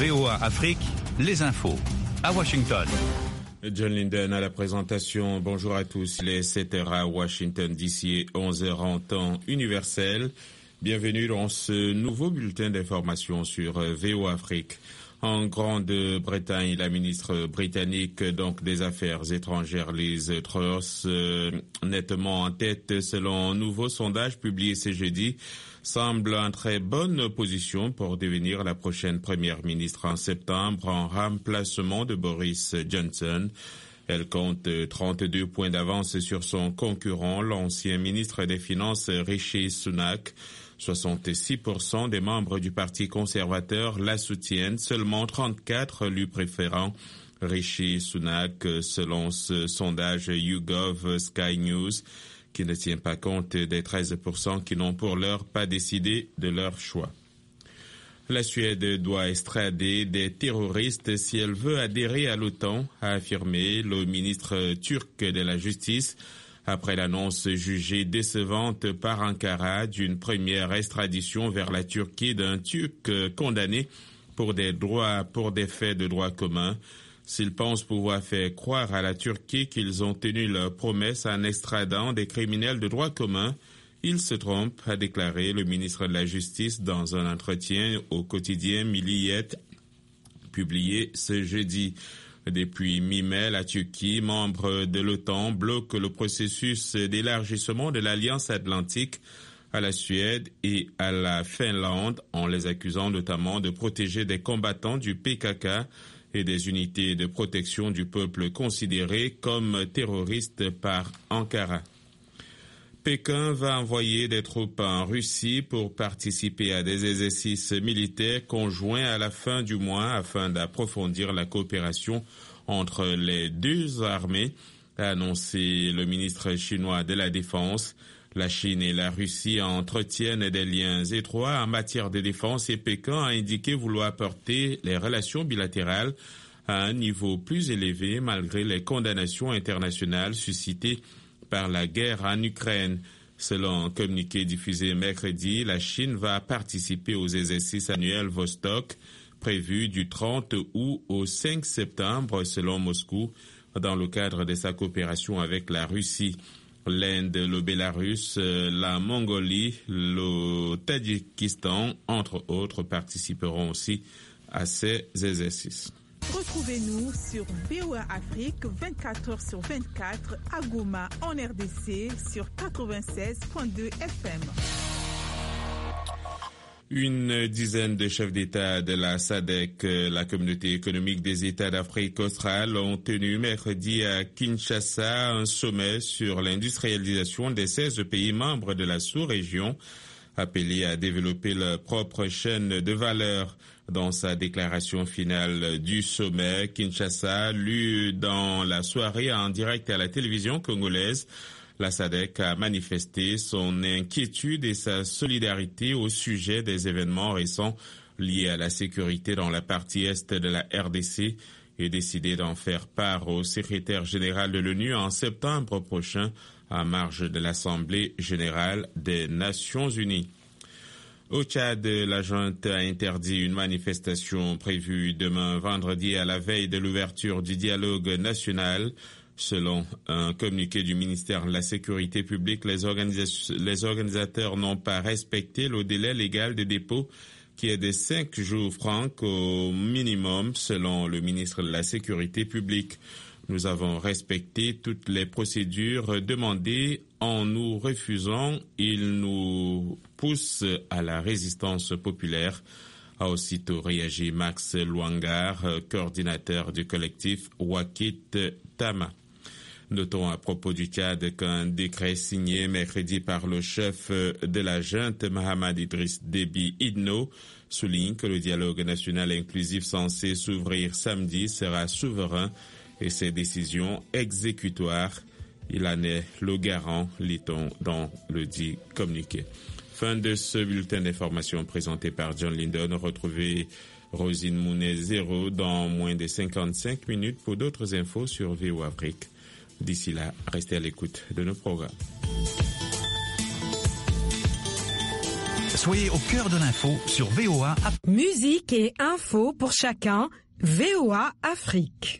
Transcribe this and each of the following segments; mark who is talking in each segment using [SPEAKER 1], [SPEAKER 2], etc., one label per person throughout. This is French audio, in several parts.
[SPEAKER 1] VOA Afrique, les infos. À Washington.
[SPEAKER 2] John Linden à la présentation. Bonjour à tous. Il est 7h à Washington DC, 11h en temps universel. Bienvenue dans ce nouveau bulletin d'information sur VOA Afrique. En Grande-Bretagne, la ministre britannique des Affaires étrangères, Liz Truss, nettement en tête selon un nouveau sondage publié ce jeudi, semble en très bonne position pour devenir la prochaine première ministre en septembre en remplacement de Boris Johnson. Elle compte 32 points d'avance sur son concurrent, l'ancien ministre des Finances Rishi Sunak. 66% des membres du Parti conservateur la soutiennent, seulement 34 lui préférant Rishi Sunak, selon ce sondage YouGov Sky News, qui ne tient pas compte des 13% qui n'ont pour l'heure pas décidé de leur choix. La Suède doit extrader des terroristes si elle veut adhérer à l'OTAN, a affirmé le ministre turc de la Justice, après l'annonce jugée décevante par Ankara d'une première extradition vers la Turquie d'un Turc condamné pour des faits de droit commun. S'ils pensent pouvoir faire croire à la Turquie qu'ils ont tenu leur promesse en extradant des criminels de droit commun, ils se trompent, a déclaré le ministre de la Justice dans un entretien au quotidien Milliyet, publié ce jeudi. Depuis mi-mai, la Turquie, membre de l'OTAN, bloque le processus d'élargissement de l'Alliance Atlantique à la Suède et à la Finlande, en les accusant notamment de protéger des combattants du PKK et des unités de protection du peuple considérées comme terroristes par Ankara. Pékin va envoyer des troupes en Russie pour participer à des exercices militaires conjoints à la fin du mois afin d'approfondir la coopération entre les deux armées, a annoncé le ministre chinois de la Défense. La Chine et la Russie entretiennent des liens étroits en matière de défense et Pékin a indiqué vouloir porter les relations bilatérales à un niveau plus élevé malgré les condamnations internationales suscitées par la guerre en Ukraine. Selon un communiqué diffusé mercredi, la Chine va participer aux exercices annuels Vostok prévus du 30 août au 5 septembre selon Moscou dans le cadre de sa coopération avec la Russie. L'Inde, le Bélarus, la Mongolie, le Tadjikistan, entre autres, participeront aussi à ces exercices.
[SPEAKER 3] Retrouvez-nous sur VOA Afrique 24h/24 à Goma en RDC sur 96.2 FM.
[SPEAKER 2] Une dizaine de chefs d'État de la SADC, la communauté économique des États d'Afrique australe, ont tenu mercredi à Kinshasa un sommet sur l'industrialisation des 16 pays membres de la sous-région, appelés à développer leur propre chaîne de valeur. Dans sa déclaration finale du sommet, Kinshasa, lue dans la soirée en direct à la télévision congolaise, la SADC a manifesté son inquiétude et sa solidarité au sujet des événements récents liés à la sécurité dans la partie est de la RDC et décidé d'en faire part au secrétaire général de l'ONU en septembre prochain en marge de l'Assemblée générale des Nations unies. Au Tchad, la junte a interdit une manifestation prévue demain vendredi à la veille de l'ouverture du dialogue national. Selon un communiqué du ministère de la Sécurité publique, les organisateurs n'ont pas respecté le délai légal de dépôt qui est de 5 jours francs au minimum, selon le ministre de la Sécurité publique. Nous avons respecté toutes les procédures demandées. En nous refusant, ils nous poussent à la résistance populaire, a aussitôt réagi Max Luangar, coordinateur du collectif Wakit Tama. Notons à propos du Tchad qu'un décret signé mercredi par le chef de la junte, Mahamad Idriss Déby Itno, souligne que le dialogue national inclusif censé s'ouvrir samedi sera souverain et ses décisions exécutoires. Il en est le garant, lit-on dans le dit communiqué. Fin de ce bulletin d'information présenté par John Linden. Retrouvez Rosine Mounet-Zéro dans moins de 55 minutes pour d'autres infos sur VOA Afrique. D'ici là, restez à l'écoute de nos programmes.
[SPEAKER 1] Soyez au cœur de l'info sur VOA.
[SPEAKER 4] Musique et info pour chacun, VOA Afrique.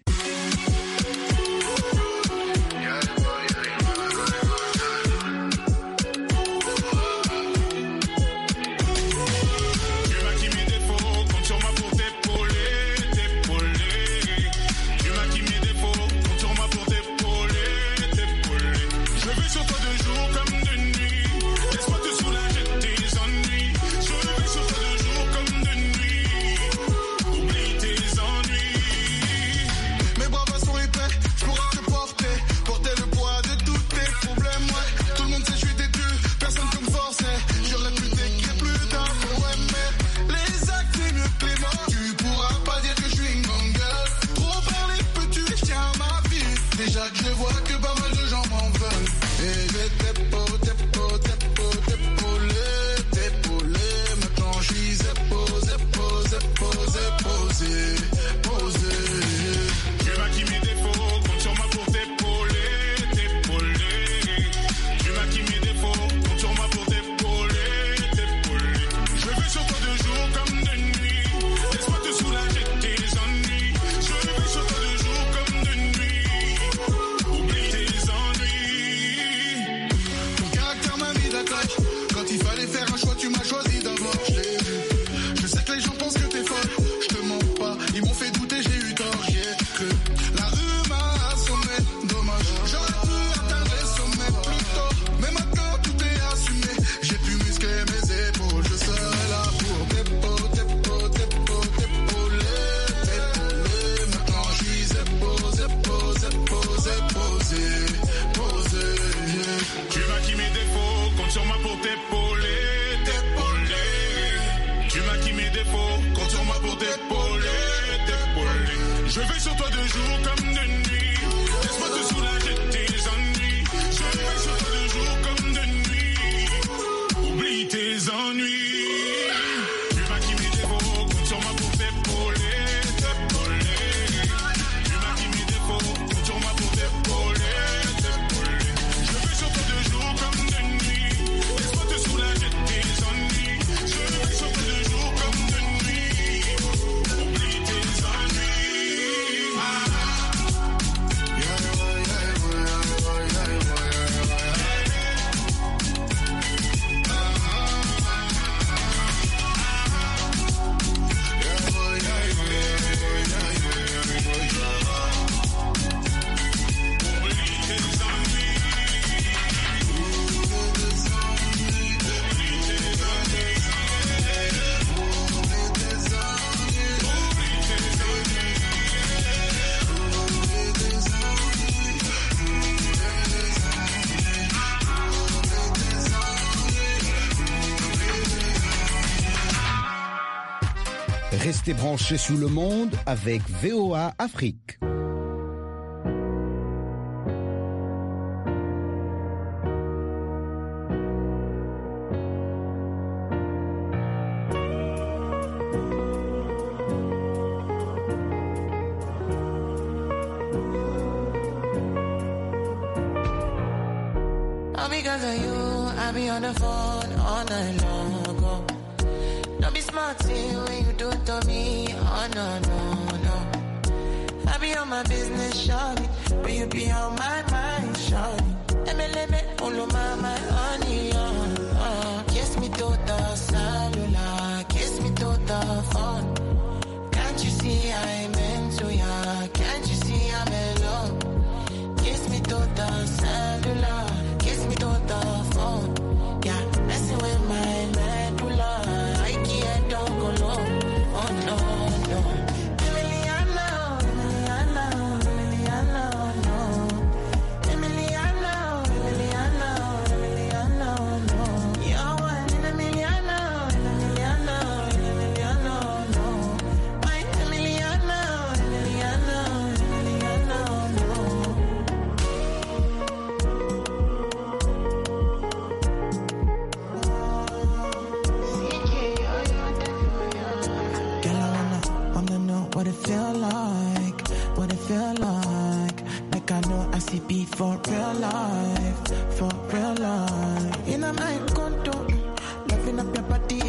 [SPEAKER 5] Restez branchés sous le monde avec VOA Afrique.
[SPEAKER 6] All because of you, I be on the phone all night long. Don't be smart when you do it to me. Oh no, no, no. I be on my business, shawty, but you be on my mind, shawty. Let me follow my honey,